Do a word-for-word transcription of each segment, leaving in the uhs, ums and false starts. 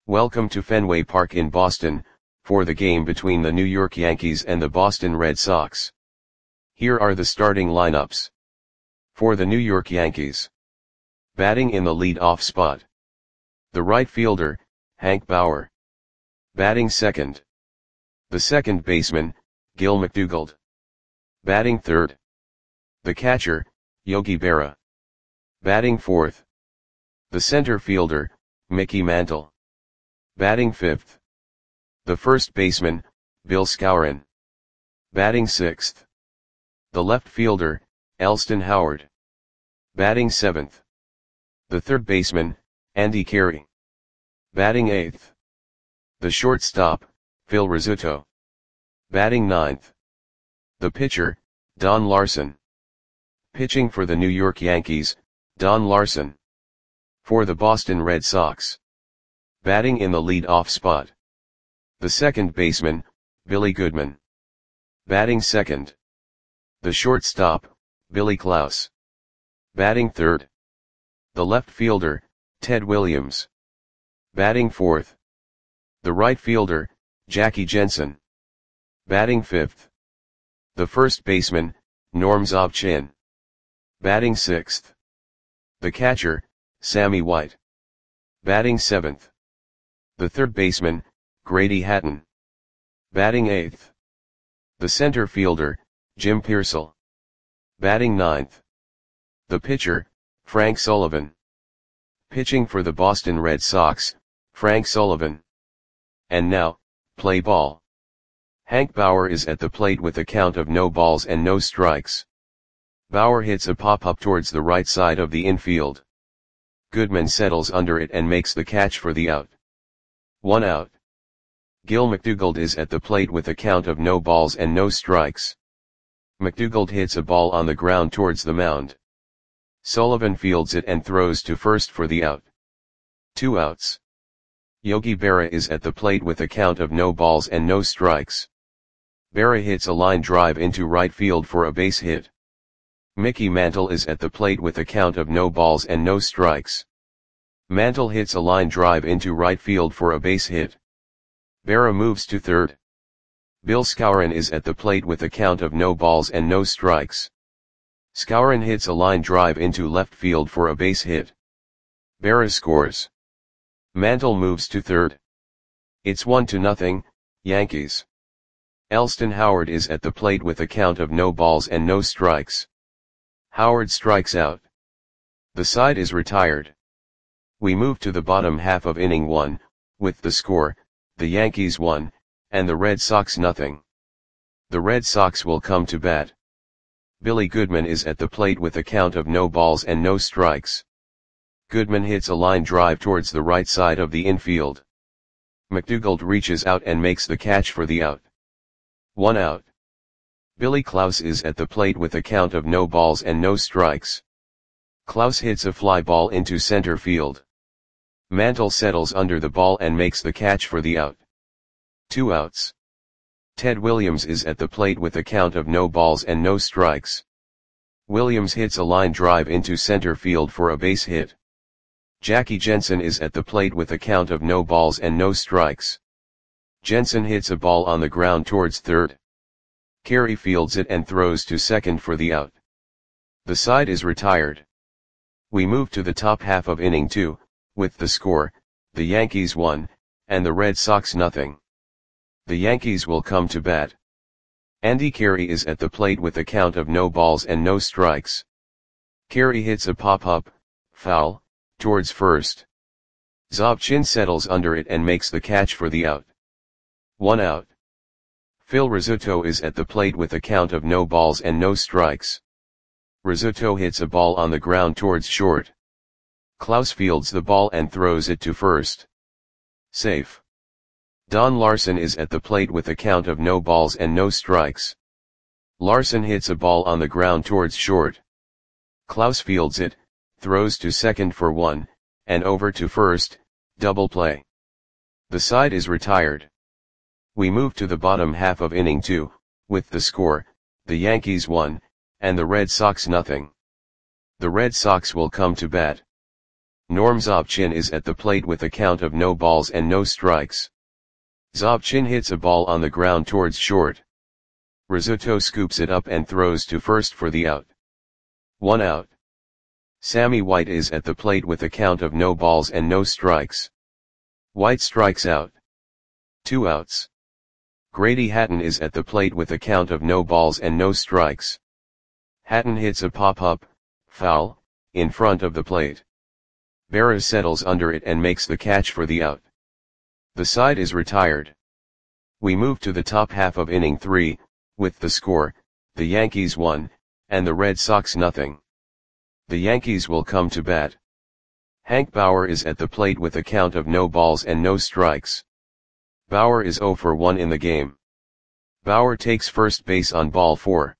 Welcome to Fenway Park in Boston, for the game between the New York Yankees and the Boston Red Sox. Here are the starting lineups. For the New York Yankees. Batting in the lead-off spot. The right fielder, Hank Bauer. Batting second. The second baseman, Gil McDougald. Batting third. The catcher, Yogi Berra. Batting fourth. The center fielder, Mickey Mantle. Batting fifth. The first baseman, Bill Skowron. Batting sixth. The left fielder, Elston Howard. Batting seventh. The third baseman, Andy Carey. Batting eighth. The shortstop, Phil Rizzuto. Batting ninth. The pitcher, Don Larsen. Pitching for the New York Yankees, Don Larsen. For the Boston Red Sox. Batting in the lead-off spot. The second baseman, Billy Goodman. Batting second. The shortstop, Billy Klaus. Batting third. The left fielder, Ted Williams. Batting fourth. The right fielder, Jackie Jensen. Batting fifth. The first baseman, Norm Zobchin. Batting sixth. The catcher, Sammy White. Batting seventh. The third baseman, Grady Hatton. Batting eighth. The center fielder, Jim Piersall. Batting ninth. The pitcher, Frank Sullivan. Pitching for the Boston Red Sox, Frank Sullivan. And now, play ball. Hank Bauer is at the plate with a count of no balls and no strikes. Bauer hits a pop-up towards the right side of the infield. Goodman settles under it and makes the catch for the out. One out. Gil McDougald is at the plate with a count of no balls and no strikes. McDougald hits a ball on the ground towards the mound. Sullivan fields it and throws to first for the out. Two outs. Yogi Berra is at the plate with a count of no balls and no strikes. Berra hits a line drive into right field for a base hit. Mickey Mantle is at the plate with a count of no balls and no strikes. Mantle hits a line drive into right field for a base hit. Berra moves to third. Bill Skowron is at the plate with a count of no balls and no strikes. Skowron hits a line drive into left field for a base hit. Berra scores. Mantle moves to third. It's one to nothing, Yankees. Elston Howard is at the plate with a count of no balls and no strikes. Howard strikes out. The side is retired. We move to the bottom half of inning one, with the score, the Yankees one, and the Red Sox nothing. The Red Sox will come to bat. Billy Goodman is at the plate with a count of no balls and no strikes. Goodman hits a line drive towards the right side of the infield. McDougald reaches out and makes the catch for the out. One out. Billy Klaus is at the plate with a count of no balls and no strikes. Klaus hits a fly ball into center field. Mantle settles under the ball and makes the catch for the out. Two outs. Ted Williams is at the plate with a count of no balls and no strikes. Williams hits a line drive into center field for a base hit. Jackie Jensen is at the plate with a count of no balls and no strikes. Jensen hits a ball on the ground towards third. Carey fields it and throws to second for the out. The side is retired. We move to the top half of inning two, with the score, the Yankees one, and the Red Sox nothing. The Yankees will come to bat. Andy Carey is at the plate with a count of no balls and no strikes. Carey hits a pop-up, foul, towards first. Zobchin settles under it and makes the catch for the out. One out. Phil Rizzuto is at the plate with a count of no balls and no strikes. Rizzuto hits a ball on the ground towards short. Klaus fields the ball and throws it to first. Safe. Don Larsen is at the plate with a count of no balls and no strikes. Larsen hits a ball on the ground towards short. Klaus fields it, throws to second for one, and over to first, double play. The side is retired. We move to the bottom half of inning two, with the score, the Yankees one, and the Red Sox nothing. The Red Sox will come to bat. Norm Zobchin is at the plate with a count of no balls and no strikes. Zobchin hits a ball on the ground towards short. Rizzuto scoops it up and throws to first for the out. One out. Sammy White is at the plate with a count of no balls and no strikes. White strikes out. Two outs. Grady Hatton is at the plate with a count of no balls and no strikes. Hatton hits a pop-up, foul, in front of the plate. Berra settles under it and makes the catch for the out. The side is retired. We move to the top half of inning three, with the score, the Yankees one, and the Red Sox nothing. The Yankees will come to bat. Hank Bauer is at the plate with a count of no balls and no strikes. Bauer is oh for one in the game. Bauer takes first base on ball four.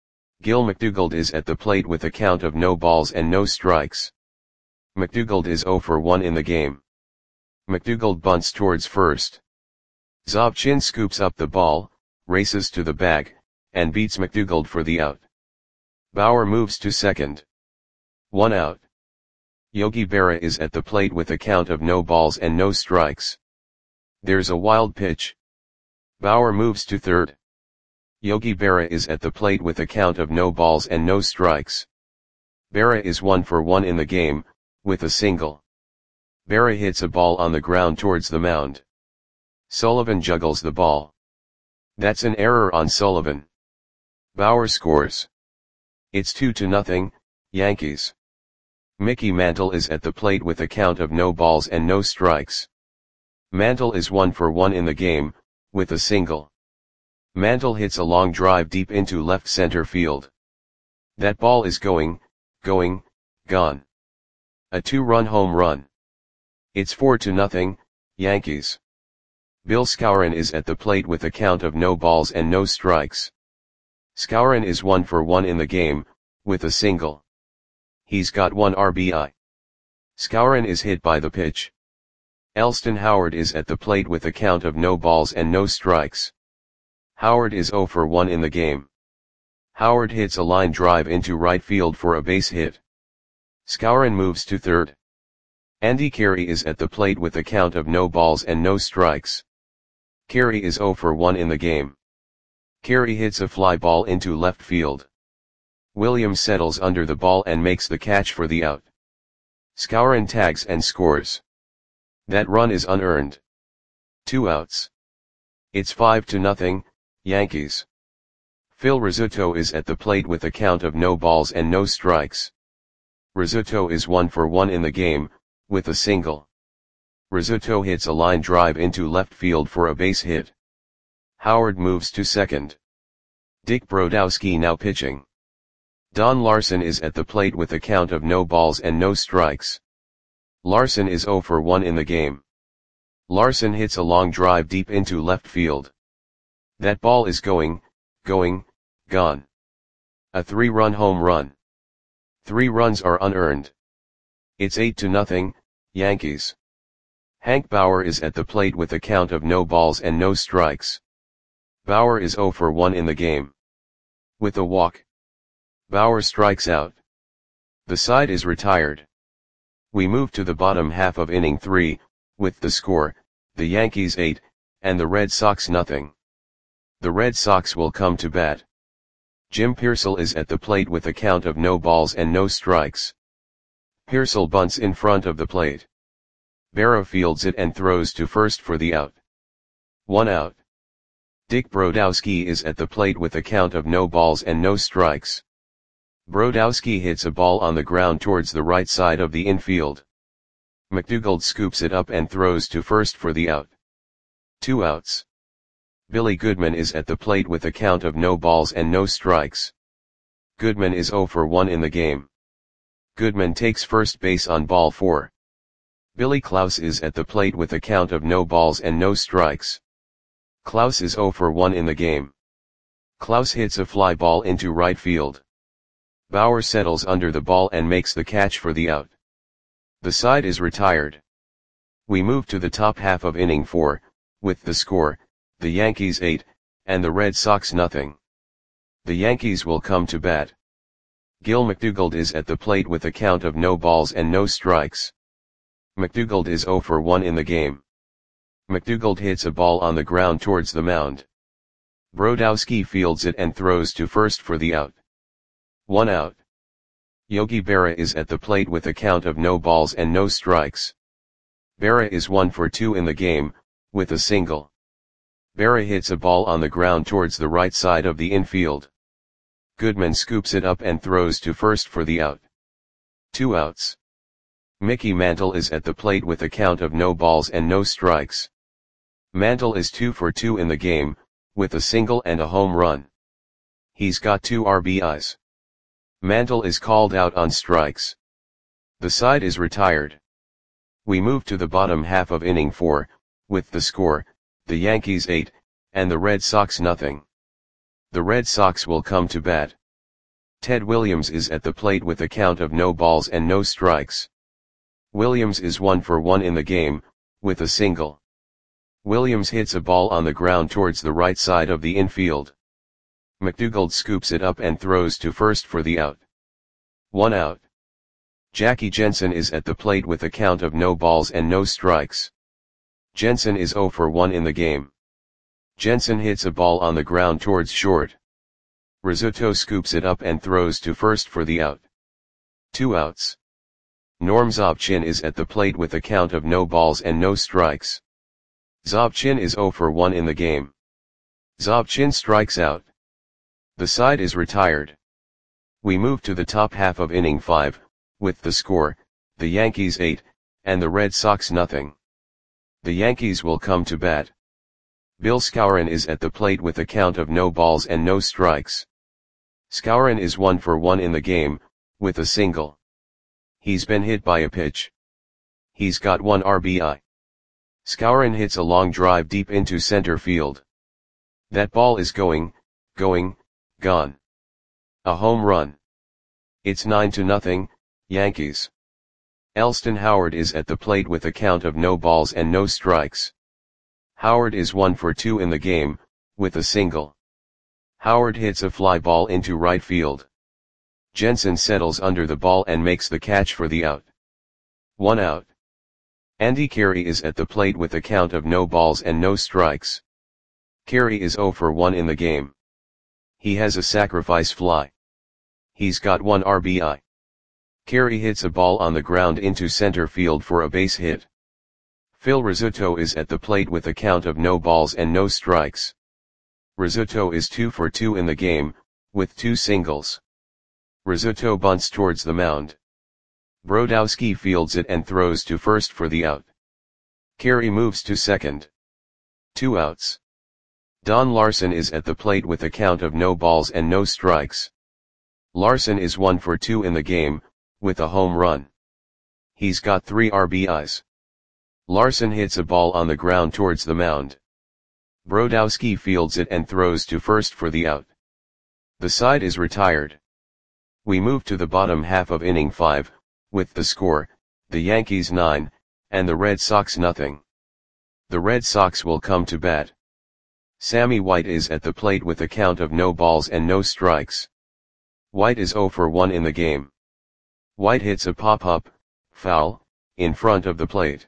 Gil McDougald is at the plate with a count of no balls and no strikes. McDougald is oh for one in the game. McDougald bunts towards first. Zobchin scoops up the ball, races to the bag, and beats McDougald for the out. Bauer moves to second. One out. Yogi Berra is at the plate with a count of no balls and no strikes. There's a wild pitch. Bauer moves to third. Yogi Berra is at the plate with a count of no balls and no strikes. Berra is one for one in the game, with a single. Berra hits a ball on the ground towards the mound. Sullivan juggles the ball. That's an error on Sullivan. Bauer scores. It's two to nothing, Yankees. Mickey Mantle is at the plate with a count of no balls and no strikes. Mantle is one for one in the game, with a single. Mantle hits a long drive deep into left center field. That ball is going, going, gone. A two-run home run. It's four to nothing, Yankees. Bill Skowron is at the plate with a count of no balls and no strikes. Skowron is one for one in the game, with a single. He's got one R B I. Skowron is hit by the pitch. Elston Howard is at the plate with a count of no balls and no strikes. Howard is oh for one in the game. Howard hits a line drive into right field for a base hit. Skowron moves to third. Andy Carey is at the plate with a count of no balls and no strikes. Carey is oh for one in the game. Carey hits a fly ball into left field. Williams settles under the ball and makes the catch for the out. Skowron tags and scores. That run is unearned. Two outs. It's five to nothing, Yankees. Phil Rizzuto is at the plate with a count of no balls and no strikes. Rizzuto is one for one in the game, with a single. Rizzuto hits a line drive into left field for a base hit. Howard moves to second. Dick Brodowski now pitching. Don Larson is at the plate with a count of no balls and no strikes. Larson is oh for one in the game. Larson hits a long drive deep into left field. That ball is going, going, gone. A three-run home run. Three runs are unearned. It's eight to nothing, Yankees. Hank Bauer is at the plate with a count of no balls and no strikes. Bauer is oh for one in the game. With a walk. Bauer strikes out. The side is retired. We move to the bottom half of inning three, with the score, the Yankees eight, and the Red Sox nothing. The Red Sox will come to bat. Jim Piersall is at the plate with a count of no balls and no strikes. Piersall bunts in front of the plate. Berra fields it and throws to first for the out. One out. Dick Brodowski is at the plate with a count of no balls and no strikes. Brodowski hits a ball on the ground towards the right side of the infield. McDougald scoops it up and throws to first for the out. Two outs. Billy Goodman is at the plate with a count of no balls and no strikes. Goodman is oh for one in the game. Goodman takes first base on ball four. Billy Klaus is at the plate with a count of no balls and no strikes. Klaus is oh for one in the game. Klaus hits a fly ball into right field. Bauer settles under the ball and makes the catch for the out. The side is retired. We move to the top half of inning four, with the score, the Yankees eight, and the Red Sox nothing. The Yankees will come to bat. Gil McDougald is at the plate with a count of no balls and no strikes. McDougald is zero for one in the game. McDougald hits a ball on the ground towards the mound. Brodowski fields it and throws to first for the out. One out. Yogi Berra is at the plate with a count of no balls and no strikes. Berra is one for two in the game, with a single. Berra hits a ball on the ground towards the right side of the infield. Goodman scoops it up and throws to first for the out. Two outs. Mickey Mantle is at the plate with a count of no balls and no strikes. Mantle is two for two in the game, with a single and a home run. He's got two R B Is. Mantle is called out on strikes. The side is retired. We move to the bottom half of inning four, with the score, the Yankees eight, and the Red Sox nothing. The Red Sox will come to bat. Ted Williams is at the plate with a count of no balls and no strikes. Williams is one for one in the game, with a single. Williams hits a ball on the ground towards the right side of the infield. McDougald scoops it up and throws to first for the out. One out. Jackie Jensen is at the plate with a count of no balls and no strikes. Jensen is zero for one in the game. Jensen hits a ball on the ground towards short. Rizzuto scoops it up and throws to first for the out. Two outs. Norm Zobchin is at the plate with a count of no balls and no strikes. Zobchin is zero for one in the game. Zobchin strikes out. The side is retired. We move to the top half of inning five, with the score, the Yankees eight, and the Red Sox nothing. The Yankees will come to bat. Bill Skowron is at the plate with a count of no balls and no strikes. Skowron is one for one in the game, with a single. He's been hit by a pitch. He's got one R B I. Skowron hits a long drive deep into center field. That ball is going, going, gone. A home run. It's nine to nothing, Yankees. Elston Howard is at the plate with a count of no balls and no strikes. Howard is one for two in the game, with a single. Howard hits a fly ball into right field. Jensen settles under the ball and makes the catch for the out. One out. Andy Carey is at the plate with a count of no balls and no strikes. Carey is zero for one in the game. He has a sacrifice fly. He's got one R B I. Carey hits a ball on the ground into center field for a base hit. Phil Rizzuto is at the plate with a count of no balls and no strikes. Rizzuto is two for two in the game, with two singles. Rizzuto bunts towards the mound. Brodowski fields it and throws to first for the out. Carey moves to second. Two outs. Don Larson is at the plate with a count of no balls and no strikes. Larson is one for two in the game, with a home run. He's got three R B Is. Larson hits a ball on the ground towards the mound. Brodowski fields it and throws to first for the out. The side is retired. We move to the bottom half of inning five, with the score, the Yankees nine, and the Red Sox nothing. The Red Sox will come to bat. Sammy White is at the plate with a count of no balls and no strikes. White is zero for one in the game. White hits a pop-up, foul, in front of the plate.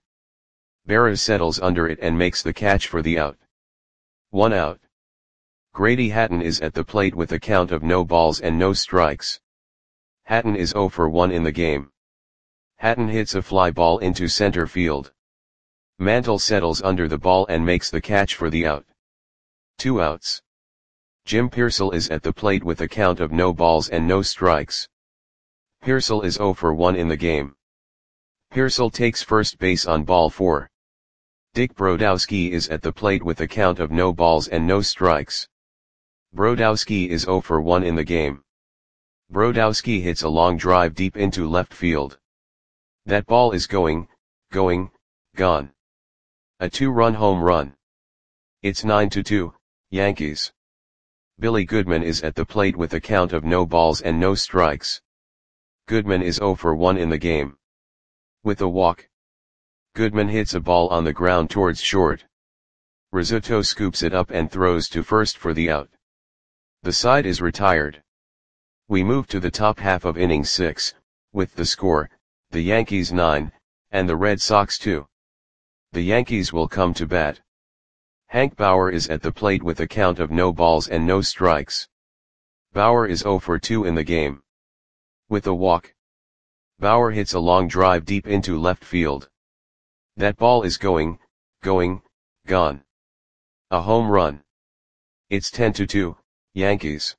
Berra settles under it and makes the catch for the out. One out. Grady Hatton is at the plate with a count of no balls and no strikes. Hatton is zero for one in the game. Hatton hits a fly ball into center field. Mantle settles under the ball and makes the catch for the out. Two outs. Jim Piersall is at the plate with a count of no balls and no strikes. Piersall is zero for one in the game. Piersall takes first base on ball four. Dick Brodowski is at the plate with a count of no balls and no strikes. Brodowski is zero for one in the game. Brodowski hits a long drive deep into left field. That ball is going, going, gone. A two-run home run. It's nine to two, Yankees. Billy Goodman is at the plate with a count of no balls and no strikes. Goodman is zero for one in the game. With a walk. Goodman hits a ball on the ground towards short. Rizzuto scoops it up and throws to first for the out. The side is retired. We move to the top half of inning six, with the score, the Yankees nine, and the Red Sox two. The Yankees will come to bat. Hank Bauer is at the plate with a count of no balls and no strikes. Bauer is zero for two in the game. With a walk. Bauer hits a long drive deep into left field. That ball is going, going, gone. A home run. It's ten to two, Yankees.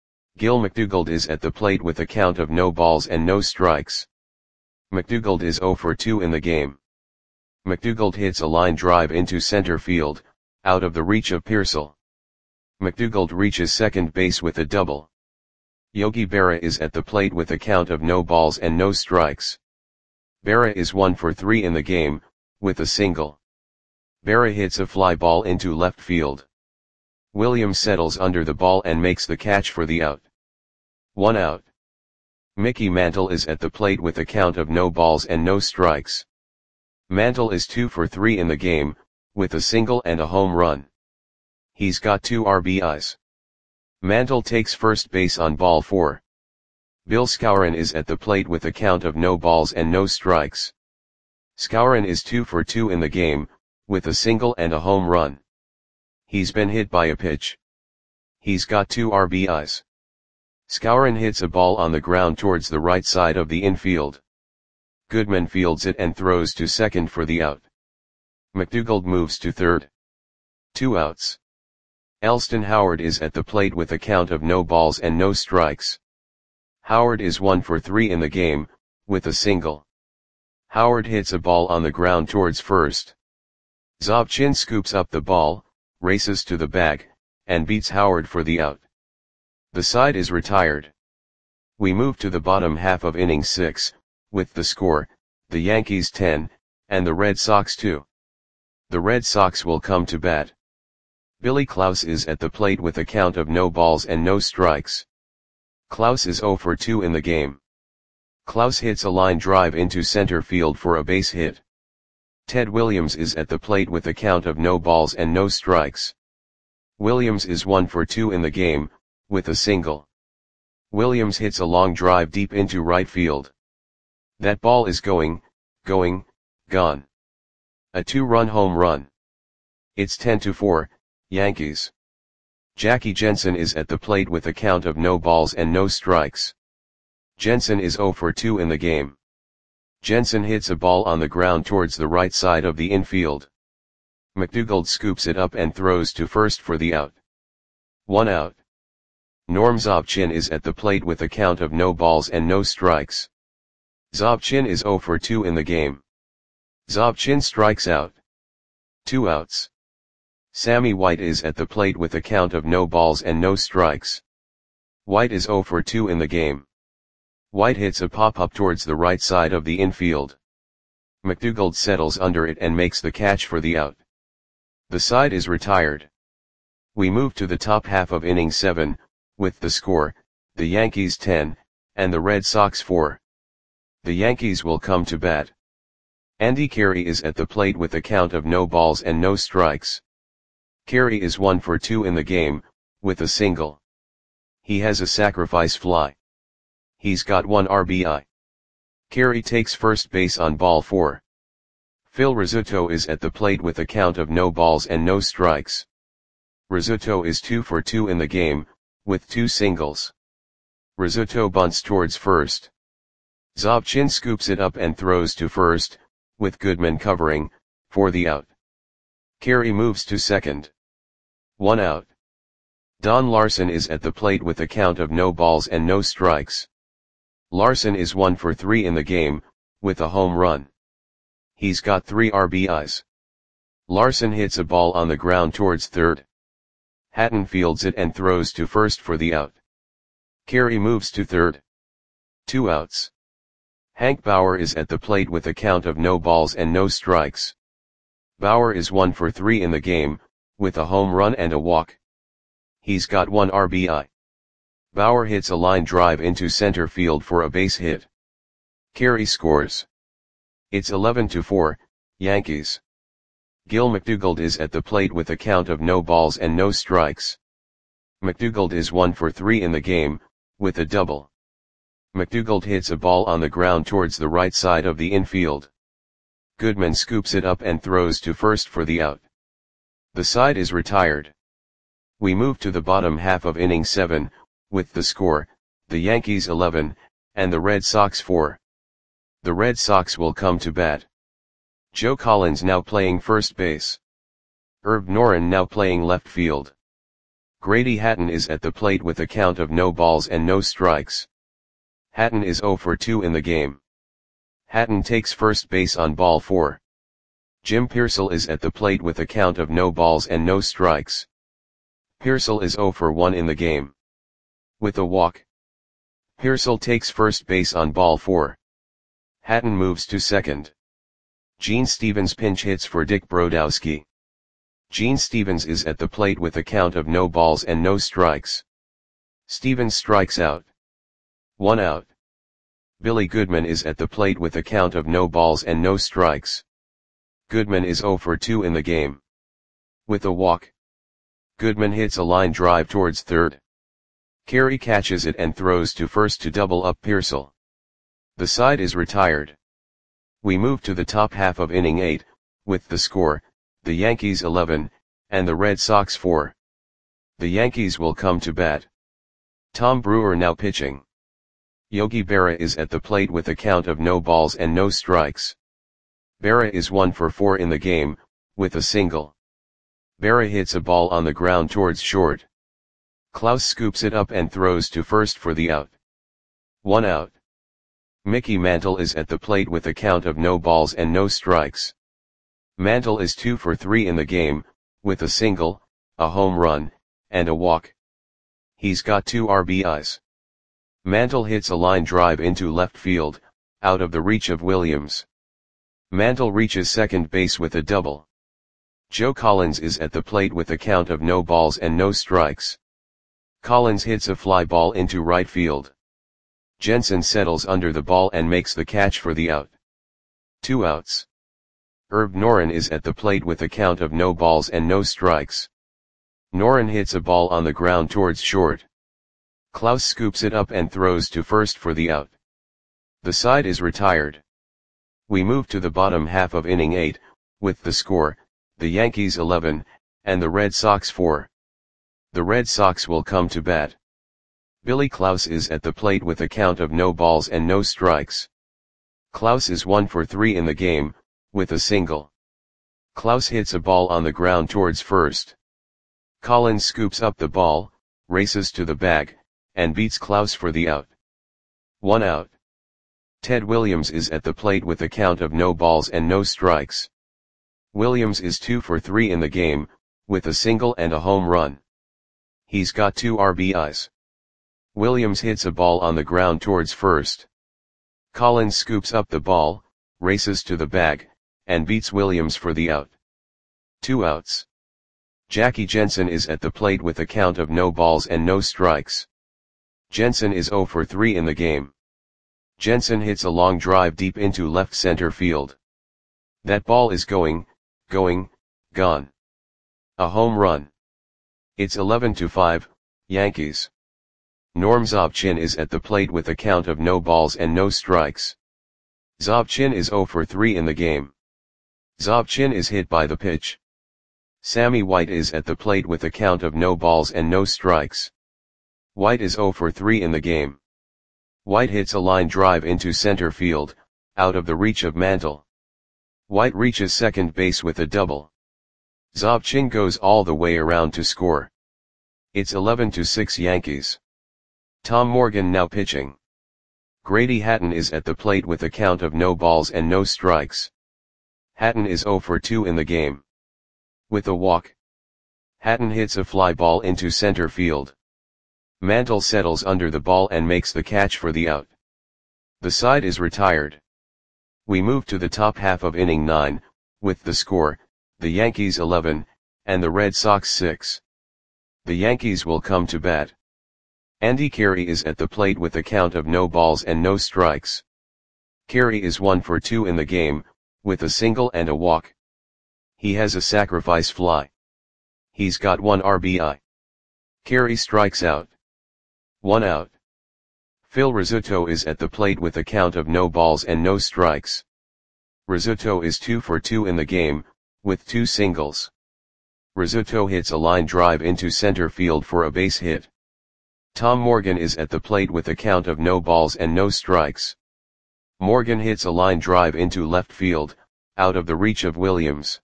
Gil McDougald is at the plate with a count of no balls and no strikes. McDougald is zero for two in the game. McDougald hits a line drive into center field, out of the reach of Pearsall. McDougald reaches second base with a double. Yogi Berra is at the plate with a count of no balls and no strikes. Berra is one for three in the game, with a single. Berra hits a fly ball into left field. Williams settles under the ball and makes the catch for the out. One out. Mickey Mantle is at the plate with a count of no balls and no strikes. Mantle is two for three in the game, with a single and a home run. He's got two R B Is. Mantle takes first base on ball four. Bill Skowron is at the plate with a count of no balls and no strikes. Skowron is two for two in the game, with a single and a home run. He's been hit by a pitch. He's got two R B Is. Skowron hits a ball on the ground towards the right side of the infield. Goodman fields it and throws to second for the out. McDougald moves to third. Two outs. Elston Howard is at the plate with a count of no balls and no strikes. Howard is one for three in the game, with a single. Howard hits a ball on the ground towards first. Zobchin scoops up the ball, races to the bag, and beats Howard for the out. The side is retired. We move to the bottom half of inning six, with the score, the Yankees ten, and the Red Sox two. The Red Sox will come to bat. Billy Klaus is at the plate with a count of no balls and no strikes. Klaus is zero for two in the game. Klaus hits a line drive into center field for a base hit. Ted Williams is at the plate with a count of no balls and no strikes. Williams is one for two in the game, with a single. Williams hits a long drive deep into right field. That ball is going, going, gone. A two-run home run. It's ten to four, Yankees. Jackie Jensen is at the plate with a count of no balls and no strikes. Jensen is zero for two in the game. Jensen hits a ball on the ground towards the right side of the infield. McDougald scoops it up and throws to first for the out. One out. Norm Zobchin is at the plate with a count of no balls and no strikes. Zobchin is zero for two in the game. Zobchin strikes out. Two outs. Sammy White is at the plate with a count of no balls and no strikes. White is zero for two in the game. White hits a pop-up towards the right side of the infield. McDougald settles under it and makes the catch for the out. The side is retired. We move to the top half of inning seven, with the score, the Yankees ten, and the Red Sox four. The Yankees will come to bat. Andy Carey is at the plate with a count of no balls and no strikes. Carey is one for two in the game, with a single. He has a sacrifice fly. He's got one R B I. Carey takes first base on ball four. Phil Rizzuto is at the plate with a count of no balls and no strikes. Rizzuto is two for two in the game, with two singles. Rizzuto bunts towards first. Zobchin scoops it up and throws to first, with Goodman covering, for the out. Carey moves to second. One out. Don Larson is at the plate with a count of no balls and no strikes. Larson is one for three in the game, with a home run. He's got three R B Is. Larson hits a ball on the ground towards third. Hatton fields it and throws to first for the out. Carey moves to third. Two outs. Hank Bauer is at the plate with a count of no balls and no strikes. Bauer is one for three in the game, with a home run and a walk. He's got one R B I. Bauer hits a line drive into center field for a base hit. Carey scores. It's eleven to four, Yankees. Gil McDougald is at the plate with a count of no balls and no strikes. McDougald is one for three in the game, with a double. McDougald hits a ball on the ground towards the right side of the infield. Goodman scoops it up and throws to first for the out. The side is retired. We move to the bottom half of inning seven, with the score, the Yankees eleven, and the Red Sox four. The Red Sox will come to bat. Joe Collins now playing first base. Herb Noren now playing left field. Grady Hatton is at the plate with a count of no balls and no strikes. Hatton is oh for two in the game. Hatton takes first base on ball four. Jim Piersall is at the plate with a count of no balls and no strikes. Piersall is oh for one in the game. With a walk. Piersall takes first base on ball four. Hatton moves to second. Gene Stevens pinch hits for Dick Brodowski. Gene Stevens is at the plate with a count of no balls and no strikes. Stevens strikes out. One out. Billy Goodman is at the plate with a count of no balls and no strikes. Goodman is oh for two in the game. With a walk. Goodman hits a line drive towards third. Carey catches it and throws to first to double up Piersall. The side is retired. We move to the top half of inning eight, with the score, the Yankees eleven, and the Red Sox four. The Yankees will come to bat. Tom Brewer now pitching. Yogi Berra is at the plate with a count of no balls and no strikes. Berra is one for four in the game, with a single. Berra hits a ball on the ground towards short. Klaus scoops it up and throws to first for the out. One out. Mickey Mantle is at the plate with a count of no balls and no strikes. Mantle is two for three in the game, with a single, a home run, and a walk. He's got two R B Is. Mantle hits a line drive into left field, out of the reach of Williams. Mantle reaches second base with a double. Joe Collins is at the plate with a count of no balls and no strikes. Collins hits a fly ball into right field. Jensen settles under the ball and makes the catch for the out. Two outs. Herb Noren is at the plate with a count of no balls and no strikes. Noren hits a ball on the ground towards short. Klaus scoops it up and throws to first for the out. The side is retired. We move to the bottom half of inning eight, with the score, the Yankees eleven, and the Red Sox four. The Red Sox will come to bat. Billy Klaus is at the plate with a count of no balls and no strikes. Klaus is one for three in the game, with a single. Klaus hits a ball on the ground towards first. Collins scoops up the ball, races to the bag, and beats Klaus for the out. One out. Ted Williams is at the plate with a count of no balls and no strikes. Williams is two for three in the game, with a single and a home run. He's got two R B Is. Williams hits a ball on the ground towards first. Collins scoops up the ball, races to the bag, and beats Williams for the out. Two outs. Jackie Jensen is at the plate with a count of no balls and no strikes. Jensen is oh for three in the game. Jensen hits a long drive deep into left center field. That ball is going, going, gone. A home run. It's eleven to five, Yankees. Norm Zobchin is at the plate with a count of no balls and no strikes. Zobchin is oh for three in the game. Zobchin is hit by the pitch. Sammy White is at the plate with a count of no balls and no strikes. White is oh for three in the game. White hits a line drive into center field, out of the reach of Mantle. White reaches second base with a double. Zobchin goes all the way around to score. It's eleven to six Yankees. Tom Morgan now pitching. Grady Hatton is at the plate with a count of no balls and no strikes. Hatton is oh for two in the game. With a walk. Hatton hits a fly ball into center field. Mantle settles under the ball and makes the catch for the out. The side is retired. We move to the top half of inning nine, with the score, the Yankees eleven, and the Red Sox six. The Yankees will come to bat. Andy Carey is at the plate with a count of no balls and no strikes. Carey is one for two in the game, with a single and a walk. He has a sacrifice fly. He's got one R B I. Carey strikes out. One out. Phil Rizzuto is at the plate with a count of no balls and no strikes. Rizzuto is two for two in the game, with two singles. Rizzuto hits a line drive into center field for a base hit. Tom Morgan is at the plate with a count of no balls and no strikes. Morgan hits a line drive into left field, out of the reach of Williams.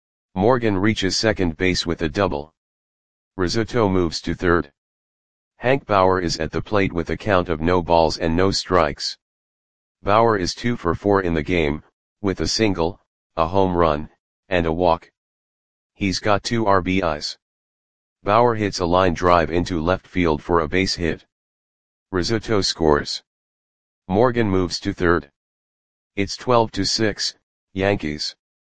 Morgan reaches second base with a double. Rizzuto moves to third. Hank Bauer is at the plate with a count of no balls and no strikes. Bauer is two for four in the game, with a single, a home run, and a walk. He's got two R B Is. Bauer hits a line drive into left field for a base hit. Rizzuto scores. Morgan moves to third. It's twelve to six, Yankees.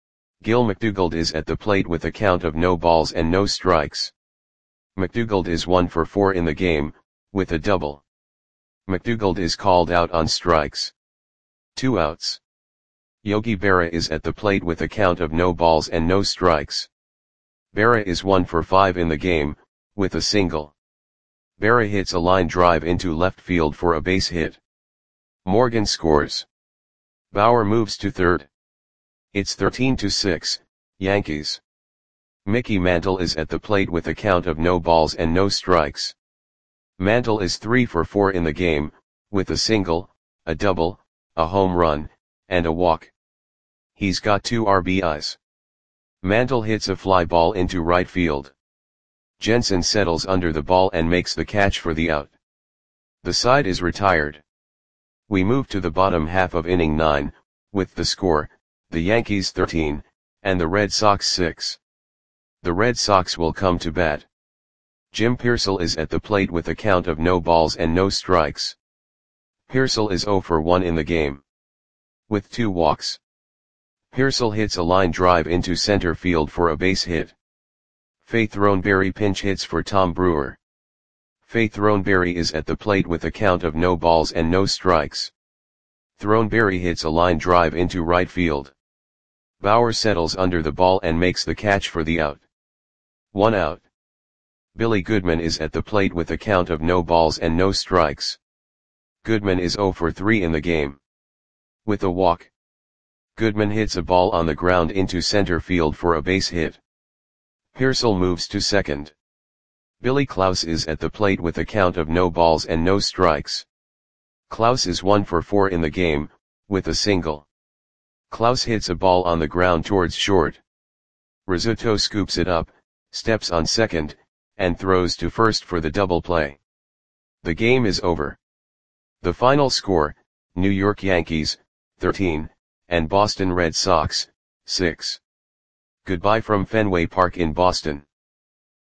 Gil McDougald is at the plate with a count of no balls and no strikes. McDougald is one for four in the game, with a double. McDougald is called out on strikes. Two outs. Yogi Berra is at the plate with a count of no balls and no strikes. Berra is one for five in the game, with a single. Berra hits a line drive into left field for a base hit. Morgan scores. Bauer moves to third. It's thirteen to six, Yankees. Mickey Mantle is at the plate with a count of no balls and no strikes. Mantle is three for four in the game, with a single, a double, a home run, and a walk. He's got two R B Is. Mantle hits a fly ball into right field. Jensen settles under the ball and makes the catch for the out. The side is retired. We move to the bottom half of inning nine, with the score, the Yankees thirteen, and the Red Sox six. The Red Sox will come to bat. Jim Piersall is at the plate with a count of no balls and no strikes. Piersall is zero for one in the game, with two walks. Piersall hits a line drive into center field for a base hit. Faith Throneberry pinch hits for Tom Brewer. Faith Throneberry is at the plate with a count of no balls and no strikes. Throneberry hits a line drive into right field. Bauer settles under the ball and makes the catch for the out. One out. Billy Goodman is at the plate with a count of no balls and no strikes. Goodman is zero for three in the game, with a walk. Goodman hits a ball on the ground into center field for a base hit. Piersall moves to second. Billy Klaus is at the plate with a count of no balls and no strikes. Klaus is one for four in the game, with a single. Klaus hits a ball on the ground towards short. Rizzuto scoops it up, steps on second, and throws to first for the double play. The game is over. The final score, New York Yankees, thirteen, and Boston Red Sox, six. Goodbye from Fenway Park in Boston.